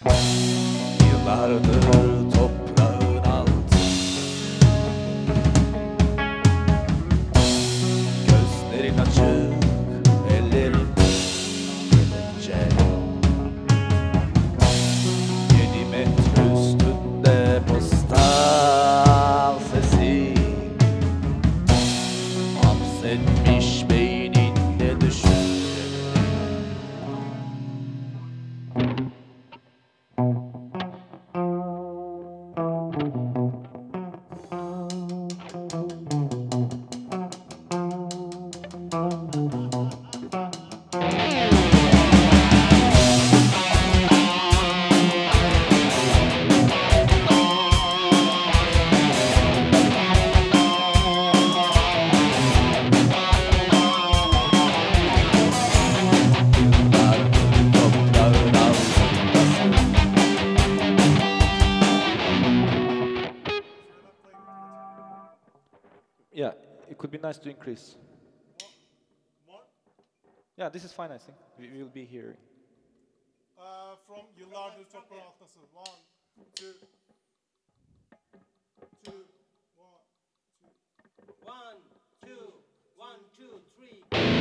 Yıllardır toprağın altı, gözlerin açık, ellerin gelince 7 metre üstünde postal sesi hapsetmiş beyninde düşünce. Yeah, it could be nice to increase. Yeah, this is fine, I think. We will be here. From yıllardır toprağın altası. One, two, two, one, two. 1, 2, 1, 2, 3.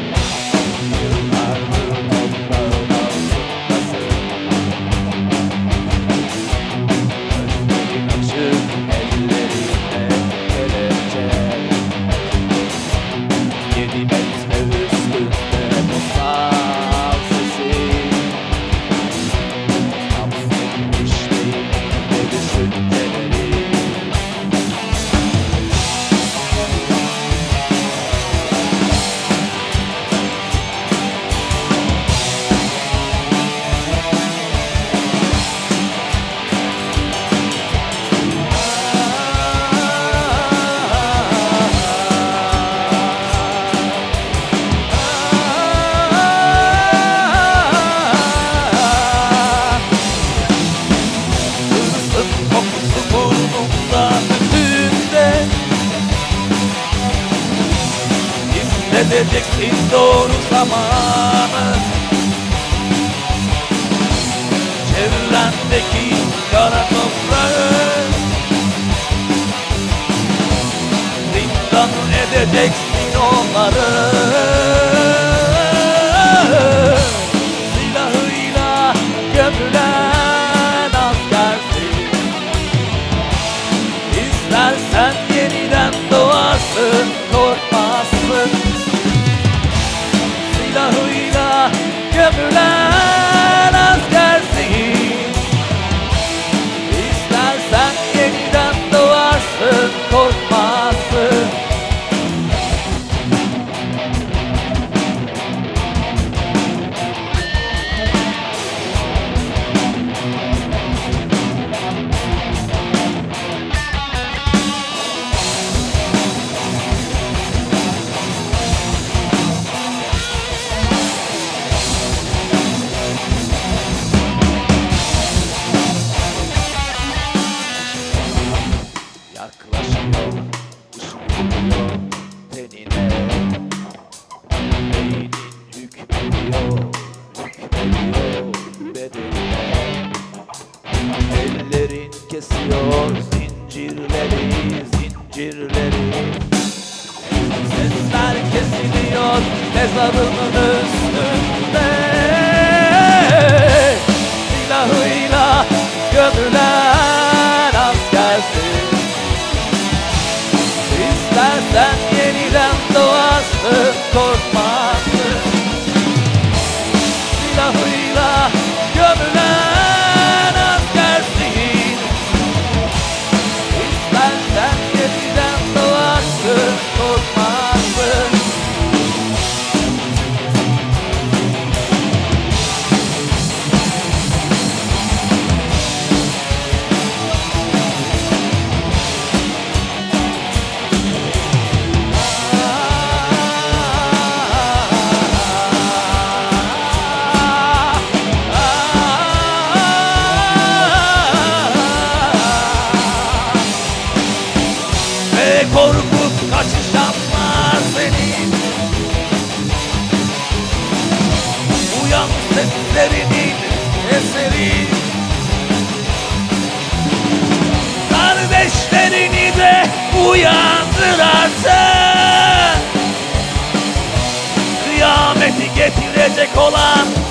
Gözlerin açık, ellerinde kelepçe 7 metre üstünde postal sesi hapsetmiş beyninde düşünceleri. Kokusu burnumda tütünde, hissedeceksin doğru zamanı. Çevrendeki kara toprağı zindan edeceksin onları. Silahıyla gömülen askersin, İstersen yeniden doğarsın, korkmazsın. Silahıyla gömülen askersin, İstersen yeniden doğarsın, korkmazsın. Yaklaşıyor, ışık vuruyor tenine, beynin hükmediyor bedenine. Ellerin kesiyor zincirleri. Sesler kesiliyor mezarının üstünde. Silahıyla gömülen askersin, İstersen yeniden doğarsın, korkmazsın. Silahıyla gömülen askersin, İstersen yeniden doğarsın, korkmazsın. uyandırarsın. Kıyameti getirecek olan